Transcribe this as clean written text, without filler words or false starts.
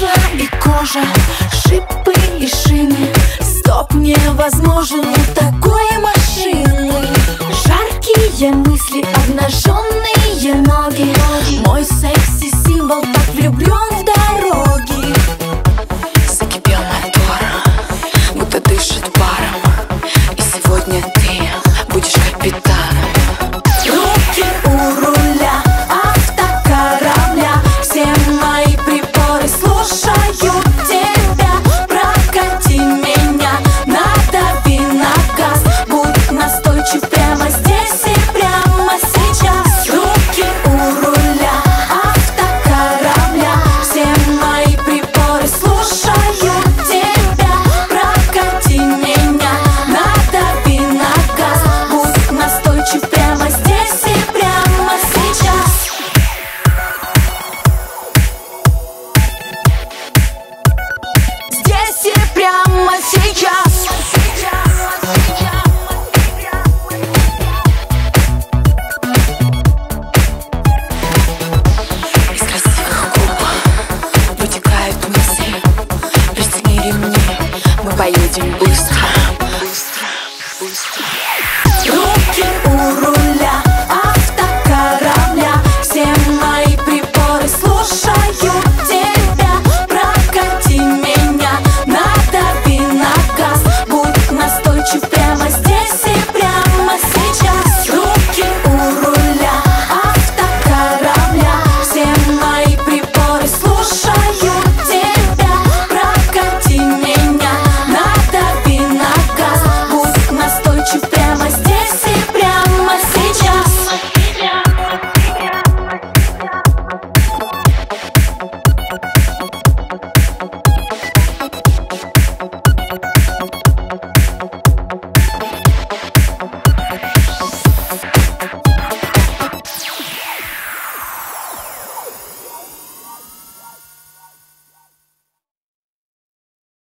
масло и кожа, шипы и шины. Стоп невозможен у такой машины. Жаркие мысли, обнаженные ноги. Мой секси-символ так влюблен в дороги. Закипел мотор, будто дышит паром, и сегодня ты будешь капитаном. Руки у руля автокорабля, все мои приборы слушают тебя. Прокати меня, надави на газ, будь настойчив прямо здесь и прямо сейчас. Руки у руля автокорабля, все мои приборы слушают тебя. Прокати меня, надави на газ, будь настойчив прямо здесь и прямо сейчас. Здесь и прямо сейчас. Из красивых губ вытекают мысли. Пристегни ремни, мы поедем быстро.